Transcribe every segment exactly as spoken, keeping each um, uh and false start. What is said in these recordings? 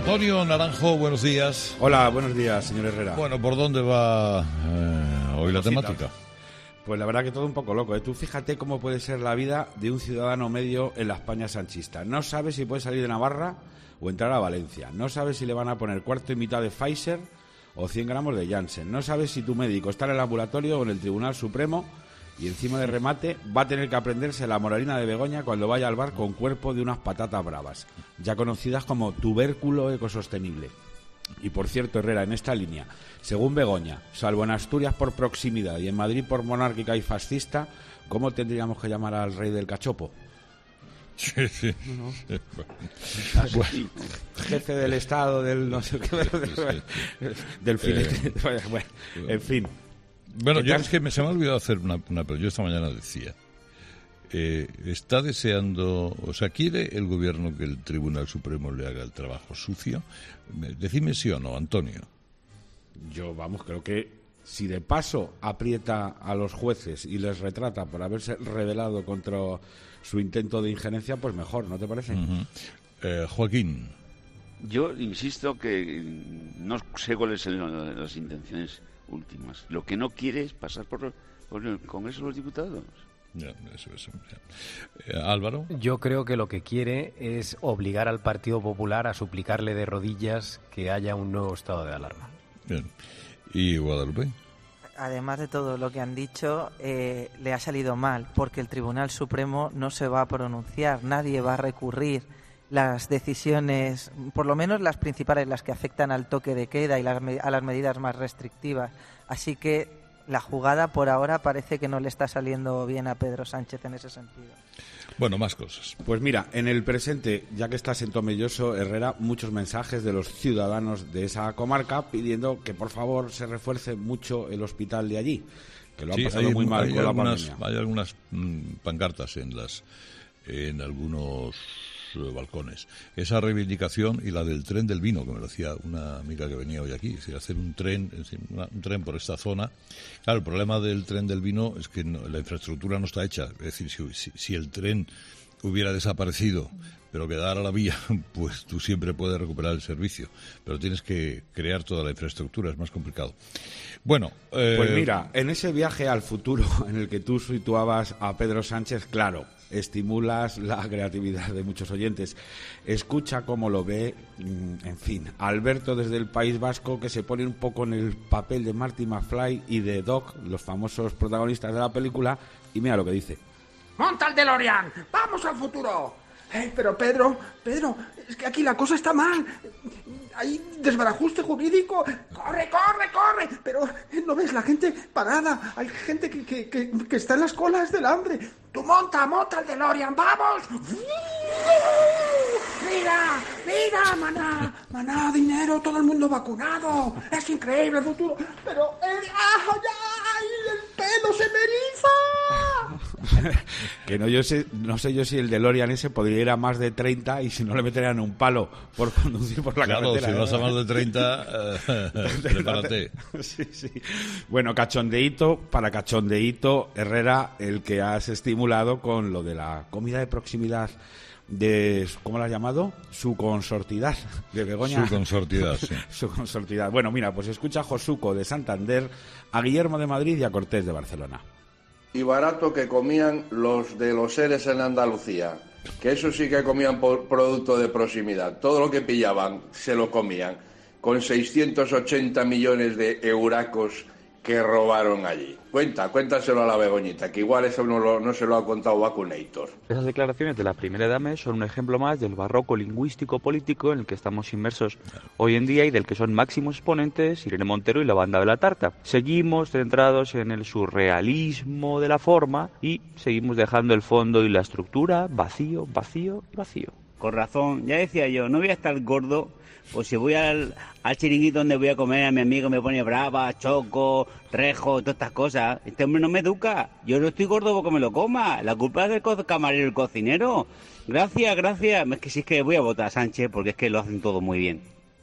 Antonio Naranjo, buenos días. Hola, buenos días, señor Herrera. Bueno, ¿por dónde va eh, hoy la temática? Pues la verdad que todo un poco loco, ¿eh? Tú fíjate cómo puede ser la vida de un ciudadano medio en la España sanchista. No sabe si puede salir de Navarra o entrar a Valencia. No sabe si le van a poner cuarto y mitad de Pfizer o cien gramos de Janssen. No sabe si tu médico está en el ambulatorio o en el Tribunal Supremo. Y encima de remate va a tener que aprenderse la moralina de Begoña cuando vaya al bar con cuerpo de unas patatas bravas, ya conocidas como tubérculo ecosostenible. Y por cierto, Herrera, en esta línea, según Begoña, salvo en Asturias por proximidad y en Madrid por monárquica y fascista, ¿cómo tendríamos que llamar al rey del cachopo? Sí, sí. ¿No? Sí, bueno. Bueno, jefe del Estado, del no sé qué, del, del filete. Eh, bueno, en fin. Bueno, yo es que me, se me ha olvidado hacer una, una... Pero yo esta mañana decía, eh, está deseando, o sea, ¿quiere el gobierno que el Tribunal Supremo le haga el trabajo sucio? Decime sí o no, Antonio. Yo, vamos, creo que si de paso aprieta a los jueces y les retrata por haberse rebelado contra su intento de injerencia, pues mejor, ¿no te parece? Uh-huh. eh, Joaquín. Yo insisto que no sé cuáles son las intenciones últimas. Lo que no quiere es pasar por, por el Congreso de los Diputados. Ya, eso, eso, ya. Eh, Álvaro. Yo creo que lo que quiere es obligar al Partido Popular a suplicarle de rodillas que haya un nuevo estado de alarma. Bien. ¿Y Guadalupe? Además de todo lo que han dicho, eh, le ha salido mal, porque el Tribunal Supremo no se va a pronunciar, nadie va a recurrir las decisiones, por lo menos las principales, las que afectan al toque de queda y las, a las medidas más restrictivas. Así que la jugada por ahora parece que no le está saliendo bien a Pedro Sánchez en ese sentido. Bueno, más cosas. Pues mira, en el presente, ya que estás en Tomelloso, Herrera, muchos mensajes de los ciudadanos de esa comarca pidiendo que por favor se refuerce mucho el hospital de allí, que lo ha sí, pasado hay, muy mal hay con algunas, la pandemia. Hay algunas mmm, pancartas en las en algunos balcones. Esa reivindicación y la del tren del vino, que me lo decía una amiga que venía hoy aquí, es decir, hacer un tren, un tren por esta zona. Claro, el problema del tren del vino es que no, la infraestructura no está hecha. Es decir, si, si, si el tren hubiera desaparecido, pero quedara la vía, pues tú siempre puedes recuperar el servicio. Pero tienes que crear toda la infraestructura, es más complicado. Bueno, eh... pues mira, en ese viaje al futuro en el que tú situabas a Pedro Sánchez, claro, estimulas la creatividad de muchos oyentes. Escucha cómo lo ve, en fin, Alberto desde el País Vasco, que se pone un poco en el papel de Marty McFly y de Doc, los famosos protagonistas de la película, y mira lo que dice. ¡Monta el DeLorean! ¡Vamos al futuro! Eh, pero Pedro, Pedro, es que aquí la cosa está mal. Hay desbarajuste jurídico. ¡Corre, corre, corre! Pero no ves la gente parada. Hay gente que, que, que, que está en las colas del hambre. ¡Tú monta, monta el DeLorean! ¡Vamos! ¡Mira, mira, maná! ¡Maná, dinero, todo el mundo vacunado! ¡Es increíble el futuro! Pero el, ¡ay, el pelo se me eriza! Que no yo sé, no sé yo si el DeLorean ese podría ir a más de treinta y si no le meterían un palo por conducir por la claro, carretera. Claro, si vas a más de treinta, eh, prepárate. Sí, sí. Bueno, cachondeíto para cachondeíto, Herrera, el que has estimulado con lo de la comida de proximidad de, ¿cómo la has llamado? Su consortidad, de Begoña. Su consortidad, sí. Su consortidad. Bueno, mira, pues escucha a Josuco de Santander, a Guillermo de Madrid y a Cortés de Barcelona. Y barato que comían los de los seres en Andalucía, que eso sí que comían por producto de proximidad. Todo lo que pillaban se lo comían, con seiscientos ochenta millones de euracos que robaron allí. Cuenta, cuéntaselo a la Begoñita, que igual eso no, lo, no se lo ha contado Vacunator. Esas declaraciones de la primera dama son un ejemplo más del barroco lingüístico-político en el que estamos inmersos hoy en día y del que son máximos exponentes Irene Montero y la banda de la tarta. Seguimos centrados en el surrealismo de la forma y seguimos dejando el fondo y la estructura vacío, vacío, vacío. Con razón, ya decía yo, no voy a estar gordo, pues si voy al, al chiringuito donde voy a comer, a mi amigo me pone brava, choco, rejo, todas estas cosas. Este hombre no me educa, yo no estoy gordo porque me lo coma, la culpa es del co- camarero y el cocinero. Gracias, gracias, es que sí es que voy a votar a Sánchez porque es que lo hacen todo muy bien.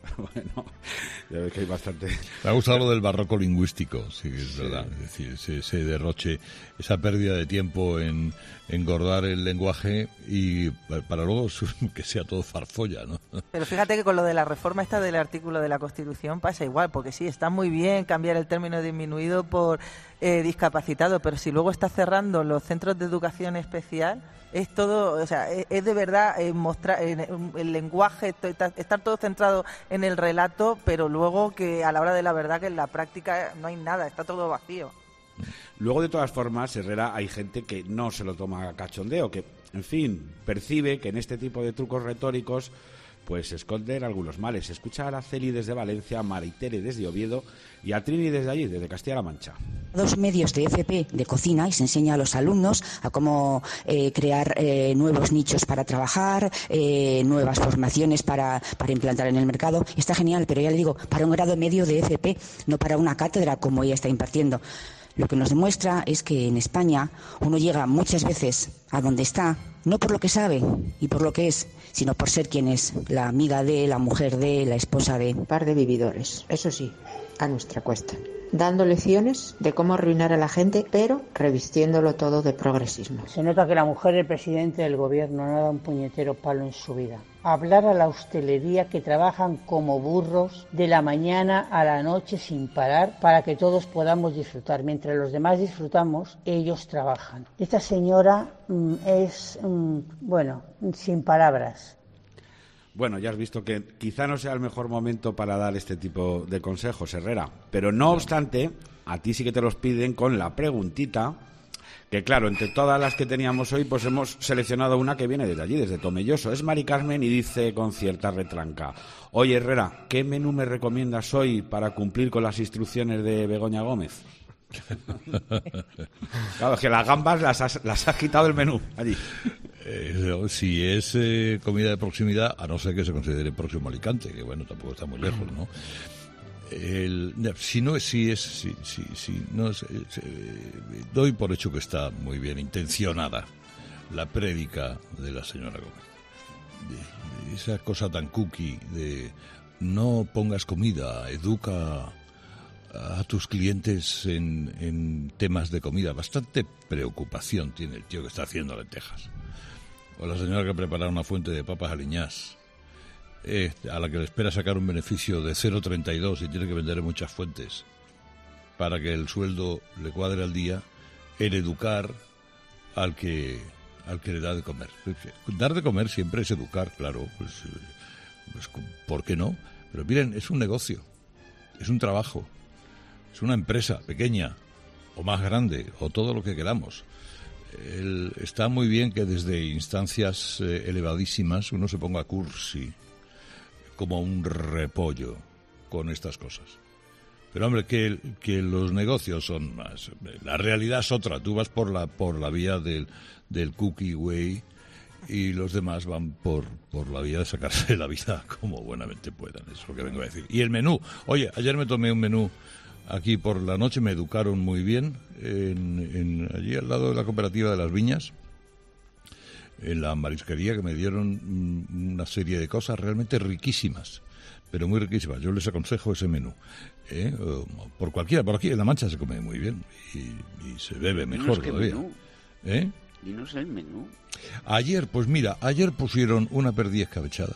Bueno, ya ves que hay bastante... Me ha gustado lo del barroco lingüístico, sí, es sí. verdad. Es decir, ese, ese derroche, esa pérdida de tiempo en engordar el lenguaje y para luego que sea todo farfolla, ¿no? Pero fíjate que con lo de la reforma esta del artículo de la Constitución pasa igual, porque sí, está muy bien cambiar el término disminuido por eh, discapacitado, pero si luego está cerrando los centros de educación especial, es todo, o sea, es, es de verdad eh, mostrar eh, el lenguaje, estar todo centrado en el relato, pero luego que a la hora de la verdad que en la práctica no hay nada, está todo vacío. Luego, de todas formas, Herrera, hay gente que no se lo toma a cachondeo, que, en fin, percibe que en este tipo de trucos retóricos pues se esconden algunos males. Escucha a Araceli desde Valencia, a Maritere desde Oviedo y a Trini desde allí, desde Castilla-La Mancha. Dos medios de F P de cocina y se enseña a los alumnos a cómo eh, crear eh, nuevos nichos para trabajar, eh, nuevas formaciones para, para implantar en el mercado. Está genial, pero ya le digo, para un grado medio de F P, no para una cátedra como ella está impartiendo. Lo que nos demuestra es que en España uno llega muchas veces a donde está, no por lo que sabe y por lo que es, sino por ser quien es, la amiga de, la mujer de, la esposa de. Un par de vividores, eso sí, a nuestra cuesta, dando lecciones de cómo arruinar a la gente, pero revistiéndolo todo de progresismo. Se nota que la mujer del presidente del gobierno no da un puñetero palo en su vida. Hablar a la hostelería que trabajan como burros de la mañana a la noche sin parar para que todos podamos disfrutar. Mientras los demás disfrutamos, ellos trabajan. Esta señora mmm, es, mmm, bueno, sin palabras. Bueno, ya has visto que quizá no sea el mejor momento para dar este tipo de consejos, Herrera. Pero no obstante, a ti sí que te los piden con la preguntita, que claro, entre todas las que teníamos hoy, pues hemos seleccionado una que viene desde allí, desde Tomelloso. Es Mari Carmen y dice con cierta retranca: oye, Herrera, ¿qué menú me recomiendas hoy para cumplir con las instrucciones de Begoña Gómez? Claro, es que las gambas las has, las has quitado del menú allí. Eh, si es eh, comida de proximidad, a no ser que se considere próximo a Alicante, que bueno, tampoco está muy lejos, ¿no? El, si no es, si es, si, si, si no es, eh, doy por hecho que está muy bien intencionada la prédica de la señora Gómez. De, de esa cosa tan cookie de no pongas comida, educa a tus clientes en, en temas de comida. Bastante preocupación tiene el tío que está haciendo lentejas. O la señora que prepara una fuente de papas aliñás, eh, a la que le espera sacar un beneficio de cero coma treinta y dos y tiene que vender en muchas fuentes para que el sueldo le cuadre al día, en educar al que al que le da de comer. Dar de comer siempre es educar, claro, pues, pues ¿por qué no? Pero miren, es un negocio, es un trabajo, es una empresa pequeña o más grande, o todo lo que queramos. El, está muy bien que desde instancias eh, elevadísimas uno se ponga cursi, como un repollo, con estas cosas. Pero hombre, que, que los negocios son más... La realidad es otra. Tú vas por la por la vía del, del cookie way y los demás van por, por la vía de sacarse la vida como buenamente puedan. Eso es lo que vengo a decir. Y el menú. Oye, ayer me tomé un menú aquí por la noche, me educaron muy bien, en, en, allí al lado de la cooperativa de las Viñas, en la marisquería, que me dieron una serie de cosas realmente riquísimas, pero muy riquísimas. Yo les aconsejo ese menú. ¿eh? Por cualquiera, por aquí en La Mancha se come muy bien y, y se bebe mejor todavía. Menú. ¿Eh? ¿Y no sé el menú? Ayer, pues mira, ayer pusieron una perdiz escabechada.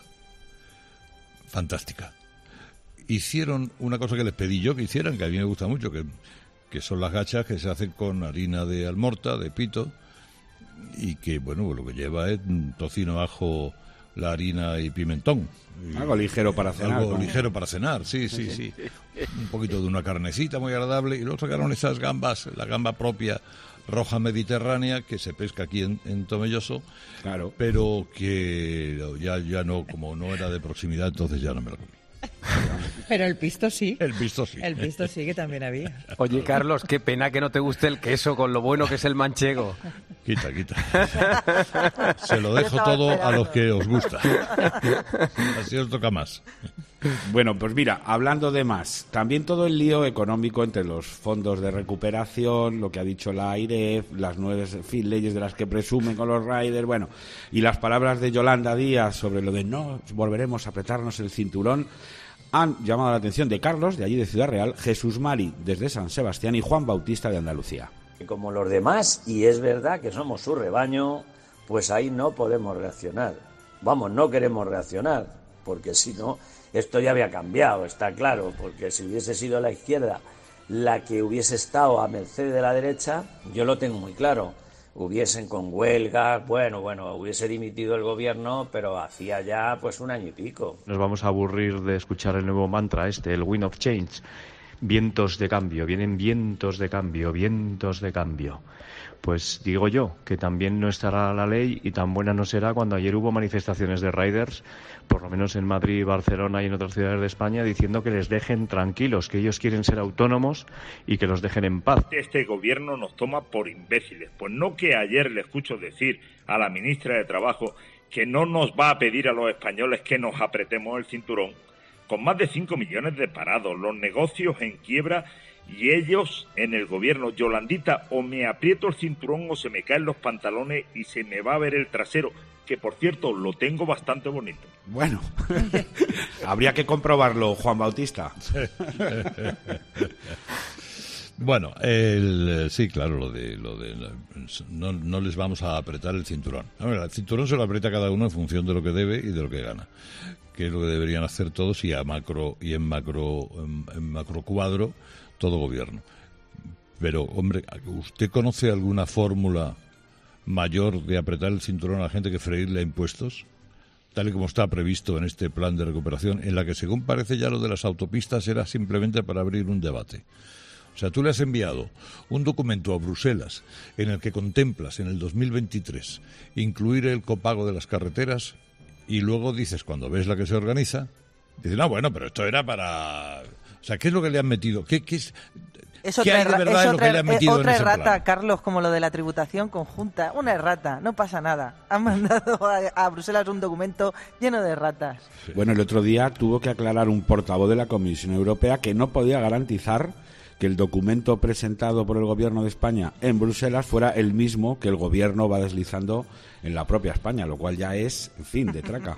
Fantástica. Hicieron una cosa que les pedí yo que hicieran, que a mí me gusta mucho, que, que son las gachas que se hacen con harina de almorta, de pito, y que, bueno, lo que lleva es tocino, ajo, la harina y pimentón. Y algo ligero para cenar. Algo ¿no? ligero para cenar, sí, sí, sí. Un poquito de una carnecita muy agradable, y luego sacaron esas gambas, la gamba propia roja mediterránea que se pesca aquí en, en Tomelloso, claro, pero que ya, ya no, como no era de proximidad, entonces ya no me lo comí. Pero el pisto sí. El pisto sí. El pisto sí, que también había. Oye, Carlos, qué pena que no te guste el queso con lo bueno que es el manchego. Quita, quita. Se lo dejo todo esperando a los que os gusta. Así os toca más. Bueno, pues mira, hablando de más, también todo el lío económico entre los fondos de recuperación, lo que ha dicho la AIREF, las nuevas en fin, leyes de las que presumen con los riders, bueno, y las palabras de Yolanda Díaz sobre lo de no volveremos a apretarnos el cinturón, han llamado la atención de Carlos, de allí de Ciudad Real, Jesús Mari, desde San Sebastián, y Juan Bautista, de Andalucía. Como los demás, y es verdad que somos su rebaño, pues ahí no podemos reaccionar. Vamos, no queremos reaccionar, porque si no, esto ya había cambiado, está claro, porque si hubiese sido la izquierda la que hubiese estado a merced de la derecha, yo lo tengo muy claro. Hubiesen con huelgas, bueno, bueno, hubiese dimitido el gobierno, pero hacía ya pues un año y pico. Nos vamos a aburrir de escuchar el nuevo mantra este, el Wind of Change. Vientos de cambio, vienen vientos de cambio, vientos de cambio. Pues digo yo que también no estará la ley y tan buena no será cuando ayer hubo manifestaciones de riders, por lo menos en Madrid, Barcelona y en otras ciudades de España, diciendo que les dejen tranquilos, que ellos quieren ser autónomos y que los dejen en paz. Este gobierno nos toma por imbéciles, pues no que ayer le escucho decir a la ministra de Trabajo que no nos va a pedir a los españoles que nos apretemos el cinturón, con más de cinco millones de parados, los negocios en quiebra y ellos en el gobierno. Yolandita, o me aprieto el cinturón o se me caen los pantalones y se me va a ver el trasero, que por cierto lo tengo bastante bonito. Bueno, habría que comprobarlo, Juan Bautista. Bueno, el, sí, claro, lo de, lo de no, no les vamos a apretar el cinturón. A ver, el cinturón se lo aprieta cada uno en función de lo que debe y de lo que gana, que es lo que deberían hacer todos y a macro y en macro en, en macro cuadro todo gobierno. Pero, hombre, ¿usted conoce alguna fórmula mayor de apretar el cinturón a la gente que freírle a impuestos? Tal y como está previsto en este plan de recuperación, en la que, según parece, ya lo de las autopistas era simplemente para abrir un debate. O sea, tú le has enviado un documento a Bruselas en el que contemplas en el dos mil veintitrés incluir el copago de las carreteras y luego dices, cuando ves la que se organiza, dices, no, bueno, pero esto era para... O sea, ¿qué es lo que le han metido? ¿Qué, qué es...? Es ¿Qué otra, hay de verdad en lo que le han metido otra en ese errata, plan? Carlos, como lo de la tributación conjunta. Una errata, no pasa nada. Han mandado a, a Bruselas un documento lleno de erratas. Sí. Bueno, el otro día tuvo que aclarar un portavoz de la Comisión Europea que no podía garantizar que el documento presentado por el Gobierno de España en Bruselas fuera el mismo que el Gobierno va deslizando en la propia España, lo cual ya es, en fin, de traca.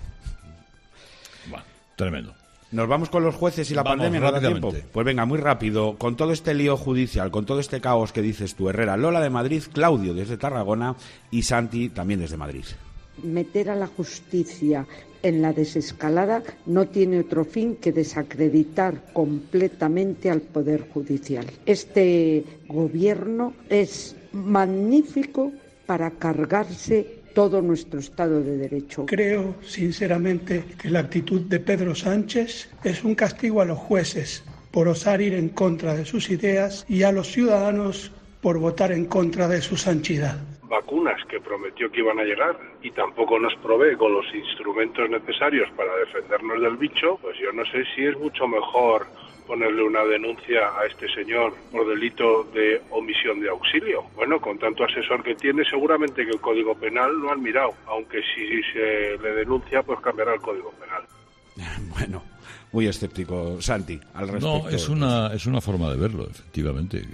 Bueno, tremendo. Nos vamos con los jueces y la Vamos, pandemia, ¿no da tiempo? Pues venga, muy rápido, con todo este lío judicial, con todo este caos que dices tú, Herrera, Lola de Madrid, Claudio desde Tarragona y Santi también desde Madrid. Meter a la justicia en la desescalada no tiene otro fin que desacreditar completamente al Poder Judicial. Este gobierno es magnífico para cargarse todo nuestro Estado de Derecho. Creo, sinceramente, que la actitud de Pedro Sánchez es un castigo a los jueces por osar ir en contra de sus ideas y a los ciudadanos por votar en contra de su santidad. Vacunas que prometió que iban a llegar y tampoco nos provee con los instrumentos necesarios para defendernos del bicho, pues yo no sé si es mucho mejor ponerle una denuncia a este señor por delito de omisión de auxilio. Bueno, con tanto asesor que tiene, seguramente que el Código Penal lo han mirado, aunque si se le denuncia, pues cambiará el Código Penal. Bueno, muy escéptico, Santi, al respecto. No, es una, es una forma de verlo, efectivamente.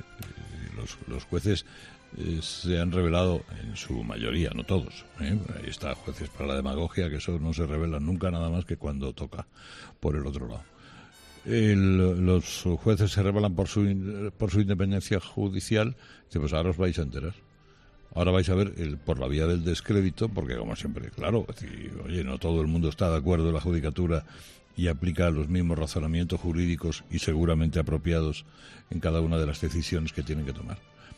Los, los jueces eh, se han revelado en su mayoría, no todos. ¿eh? Ahí está jueces para la demagogia, que eso no se revelan nunca nada más que cuando toca por el otro lado. El, los jueces se revelan por su por su independencia judicial. Dice, pues ahora os vais a enterar. Ahora vais a ver el, por la vía del descrédito, porque como siempre, claro, decir, oye, no todo el mundo está de acuerdo en la judicatura y aplica los mismos razonamientos jurídicos y seguramente apropiados en cada una de las decisiones que tienen que tomar.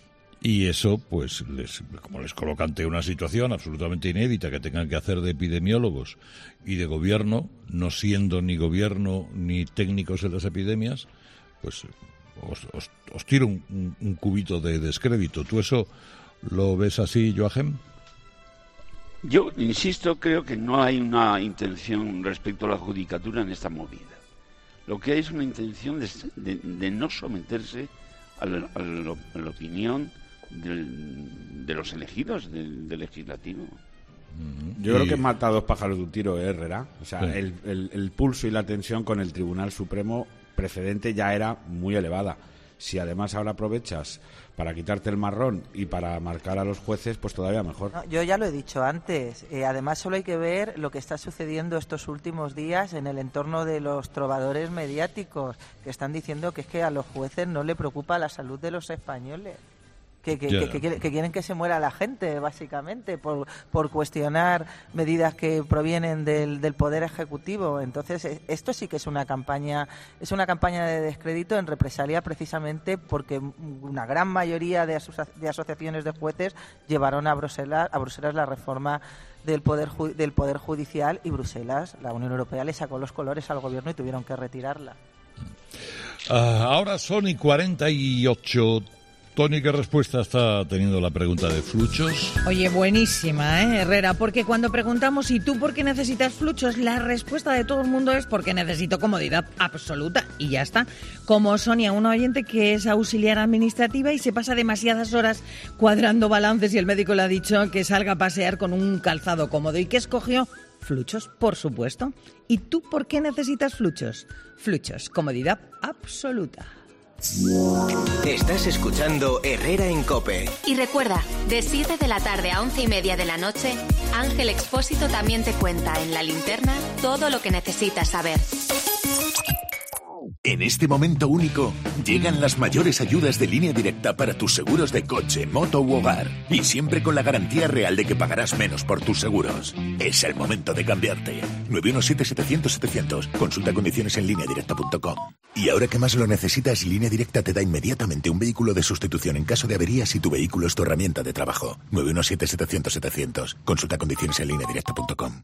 Y eso, pues, les, como les coloca ante una situación absolutamente inédita que tengan que hacer de epidemiólogos y de gobierno, no siendo ni gobierno ni técnicos en las epidemias, pues os, os, os tiro un, un, un cubito de descrédito. ¿Tú eso lo ves así, Joachim? Yo, insisto, creo que no hay una intención respecto a la judicatura en esta movida. Lo que hay es una intención de, de, de no someterse a la, a la, a la opinión Del, de los elegidos del, del legislativo. Yo y... creo que mata a dos pájaros de un tiro, ¿eh, Herrera? O sea, sí. el, el, el pulso y la tensión con el Tribunal Supremo precedente ya era muy elevada. Si además ahora aprovechas para quitarte el marrón y para marcar a los jueces, pues todavía mejor. No, yo ya lo he dicho antes. Eh, además, solo hay que ver lo que está sucediendo estos últimos días en el entorno de los trovadores mediáticos, que están diciendo que es que a los jueces no le preocupa la salud de los españoles. Que, que, Yeah. que, que, que quieren que se muera la gente, básicamente, por, por cuestionar medidas que provienen del, del Poder Ejecutivo. Entonces, esto sí que es una campaña es una campaña de descrédito en represalia, precisamente porque una gran mayoría de, aso- de asociaciones de jueces llevaron a Bruselas, a Bruselas la reforma del poder ju- del poder judicial, y Bruselas, la Unión Europea, le sacó los colores al gobierno y tuvieron que retirarla. Ah, ahora son y cuarenta y ocho. Tony, ¿qué respuesta está teniendo la pregunta de Fluchos? Oye, buenísima, ¿eh, Herrera? Porque cuando preguntamos ¿y tú por qué necesitas Fluchos?, la respuesta de todo el mundo es porque necesito comodidad absoluta, y ya está. Como Sonia, una oyente que es auxiliar administrativa y se pasa demasiadas horas cuadrando balances y el médico le ha dicho que salga a pasear con un calzado cómodo. ¿Y qué escogió? Fluchos, por supuesto. ¿Y tú por qué necesitas Fluchos? Fluchos, comodidad absoluta. Estás escuchando Herrera en COPE. Y recuerda, de siete de la tarde a once y media de la noche, Ángel Expósito también te cuenta en La Linterna todo lo que necesitas saber. En este momento único, llegan las mayores ayudas de Línea Directa para tus seguros de coche, moto u hogar. Y siempre con la garantía real de que pagarás menos por tus seguros. Es el momento de cambiarte. nueve uno siete, setecientos, setecientos. Consulta condiciones en línea directa punto com. Y ahora que más lo necesitas, Línea Directa te da inmediatamente un vehículo de sustitución en caso de avería si tu vehículo es tu herramienta de trabajo. nueve uno siete, setecientos, setecientos. Consulta condiciones en línea directa punto com.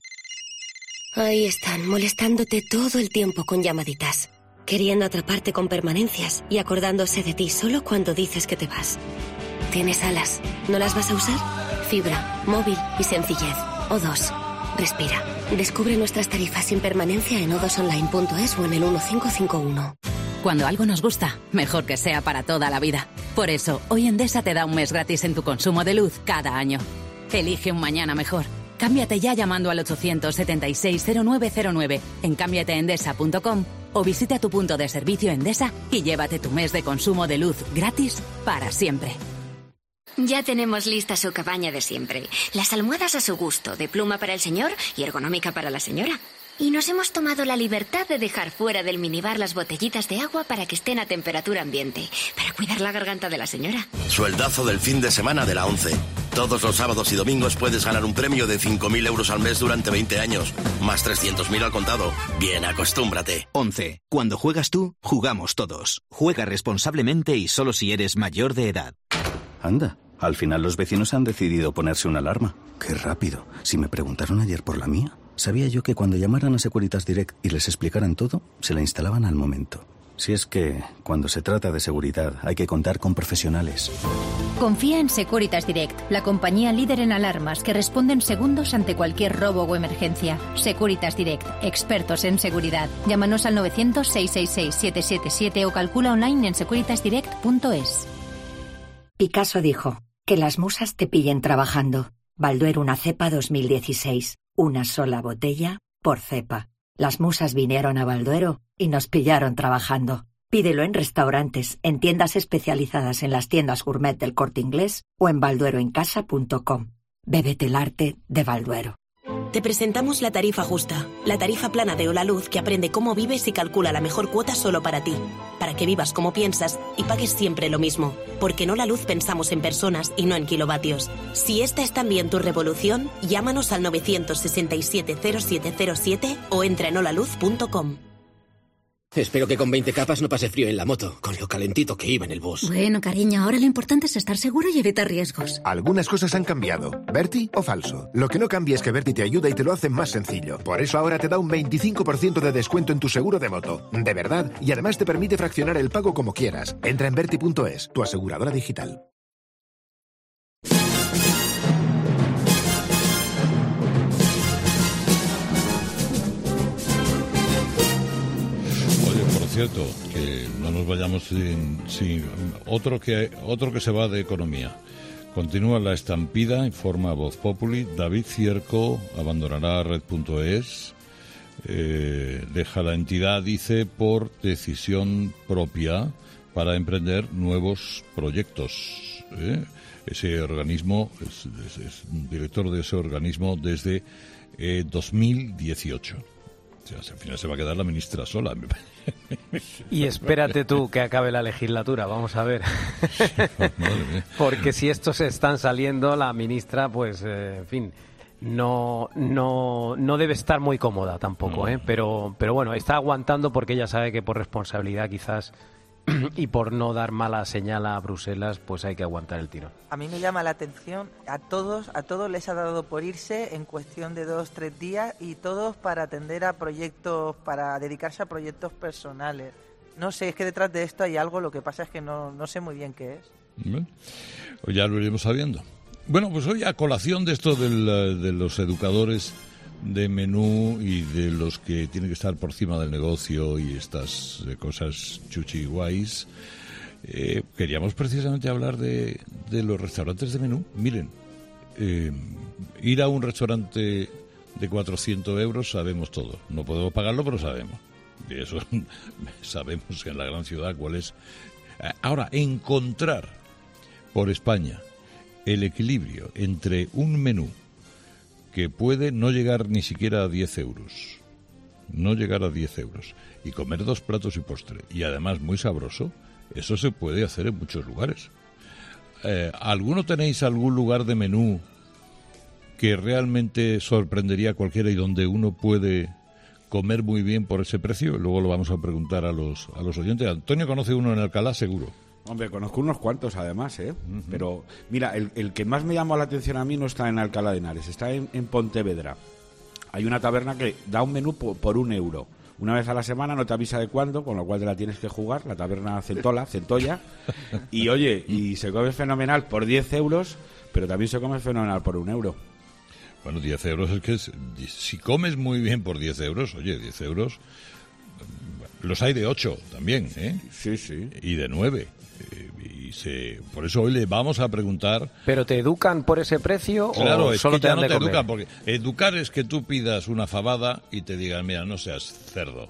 Ahí están, molestándote todo el tiempo con llamaditas. Queriendo atraparte con permanencias y acordándose de ti solo cuando dices que te vas. ¿Tienes alas? ¿No las vas a usar? Fibra, móvil y sencillez. O dos. Respira. Descubre nuestras tarifas sin permanencia en o dos online punto es o en el uno cinco cinco uno. Cuando algo nos gusta, mejor que sea para toda la vida. Por eso, hoy Endesa te da un mes gratis en tu consumo de luz cada año. Elige un mañana mejor. Cámbiate ya llamando al ochocientos setenta y seis cero nueve cero nueve en cámbiate endesa punto com o visita tu punto de servicio Endesa y llévate tu mes de consumo de luz gratis para siempre. Ya tenemos lista su cabaña de siempre. Las almohadas a su gusto, de pluma para el señor y ergonómica para la señora. Y nos hemos tomado la libertad de dejar fuera del minibar las botellitas de agua para que estén a temperatura ambiente, para cuidar la garganta de la señora. Sueldazo del fin de semana de la ONCE. Todos los sábados y domingos puedes ganar un premio de cinco mil euros al mes durante veinte años, más trescientos mil al contado. Bien, acostúmbrate. ONCE. Cuando juegas tú, jugamos todos. Juega responsablemente y solo si eres mayor de edad. Anda, al final los vecinos han decidido ponerse una alarma. Qué rápido. Si me preguntaron ayer por la mía, sabía yo que cuando llamaran a Securitas Direct y les explicaran todo, se la instalaban al momento. Si es que, cuando se trata de seguridad, hay que contar con profesionales. Confía en Securitas Direct, la compañía líder en alarmas que responde en segundos ante cualquier robo o emergencia. Securitas Direct, expertos en seguridad. Llámanos al novecientos, seiscientos sesenta y seis, setecientos setenta y siete o calcula online en securitas direct punto es. Picasso dijo, que las musas te pillen trabajando. Balduero una cepa dos mil dieciséis. Una sola botella por cepa. Las musas vinieron a Balduero y nos pillaron trabajando. Pídelo en restaurantes, en tiendas especializadas en las tiendas gourmet del Corte Inglés o en balduero en casa punto com. Bébete el arte de Balduero. Te presentamos la tarifa justa, la tarifa plana de Holaluz que aprende cómo vives y calcula la mejor cuota solo para ti, para que vivas como piensas y pagues siempre lo mismo, porque en Holaluz pensamos en personas y no en kilovatios. Si esta es también tu revolución, llámanos al novecientos sesenta y siete, cero siete cero siete o entra en holaluz punto com. Espero que con veinte capas no pase frío en la moto, con lo calentito que iba en el bus. Bueno, cariño, ahora lo importante es estar seguro y evitar riesgos. Algunas cosas han cambiado. ¿Berti o falso? Lo que no cambia es que Berti te ayuda y te lo hace más sencillo. Por eso ahora te da un veinticinco por ciento de descuento en tu seguro de moto. De verdad. Y además te permite fraccionar el pago como quieras. Entra en berti punto es, tu aseguradora digital. Cierto, que no nos vayamos sin, sin otro que otro que se va de economía. Continúa la estampida, informa Voz Populi. David Cierco abandonará red punto es, eh, deja la entidad, dice, por decisión propia, para emprender nuevos proyectos. ¿eh? Ese organismo, es, es, es director de ese organismo desde eh, dos mil dieciocho. O sea, al final se va a quedar la ministra sola. Y espérate tú que acabe la legislatura, vamos a ver. Porque si estos están saliendo, la ministra, pues, eh, en fin, no no no debe estar muy cómoda tampoco, ¿eh? Pero, pero bueno, está aguantando porque ella sabe que por responsabilidad quizás y por no dar mala señal a Bruselas, pues hay que aguantar el tirón. A mí me llama la atención, a todos, a todos les ha dado por irse en cuestión de dos, tres días y todos para atender a proyectos, para dedicarse a proyectos personales. No sé, es que detrás de esto hay algo, lo que pasa es que no, no sé muy bien qué es. Bueno, pues ya lo iremos sabiendo. Bueno, pues hoy a colación de esto del, de los educadores de menú y de los que tienen que estar por encima del negocio y estas eh, cosas chuchi guays, eh, queríamos precisamente hablar de, de los restaurantes de menú. Miren, eh, ir a un restaurante de cuatrocientos euros sabemos todo. No podemos pagarlo, pero sabemos. Y eso sabemos en la gran ciudad cuál es. Ahora, encontrar por España el equilibrio entre un menú que puede no llegar ni siquiera a diez euros, no llegar a diez euros, y comer dos platos y postre, y además muy sabroso, eso se puede hacer en muchos lugares. Eh, ¿Alguno tenéis algún lugar de menú que realmente sorprendería a cualquiera y donde uno puede comer muy bien por ese precio? Luego lo vamos a preguntar a los, a los oyentes. Antonio conoce uno en Alcalá, seguro. Hombre, conozco unos cuantos además, ¿eh? Uh-huh. Pero, mira, el, el que más me llamó la atención a mí no está en Alcalá de Henares, está en, en Pontevedra. Hay una taberna que da un menú por, por un euro. Una vez a la semana, no te avisa de cuándo, con lo cual te la tienes que jugar, la taberna Centola, Centolla. Y oye, y se come fenomenal por diez euros, pero también se come fenomenal por un euro. Bueno, diez euros es que es, si comes muy bien por diez euros, oye, diez euros, los hay de ocho también, ¿eh? Sí, sí. Y de nueve. Y se, por eso hoy le vamos a preguntar. ¿Pero te educan por ese precio claro, o es solo que te ya dan no de te comer? educan, porque educar es que tú pidas una fabada y te digan, mira, no seas cerdo,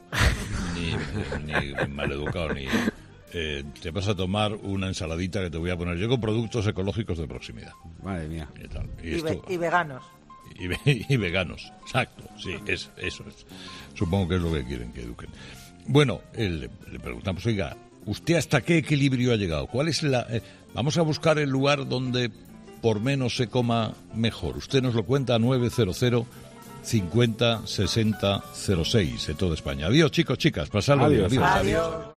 ni, ni maleducado, ni eh, te vas a tomar una ensaladita que te voy a poner yo con productos ecológicos de proximidad. Madre mía. Y, tal. y, y, esto, ve, y veganos. Y, ve, y veganos, exacto, sí, es, eso es. Supongo que es lo que quieren que eduquen. Bueno, eh, le, le preguntamos, oiga, ¿usted hasta qué equilibrio ha llegado? ¿Cuál es la? Eh, vamos a buscar el lugar donde por menos se coma mejor. Usted nos lo cuenta a nueve cero cero, cincuenta, sesenta, cero seis en toda España. Adiós, chicos, chicas, pasadlo bien. Adiós. Adiós. Adiós.